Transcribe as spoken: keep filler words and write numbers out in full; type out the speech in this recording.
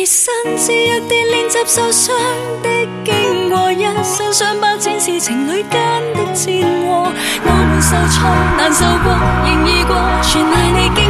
熱身，自若地練習受傷的經過，一身傷疤展示情侶間的戰禍。我們受挫難受過，仍易過，全賴你。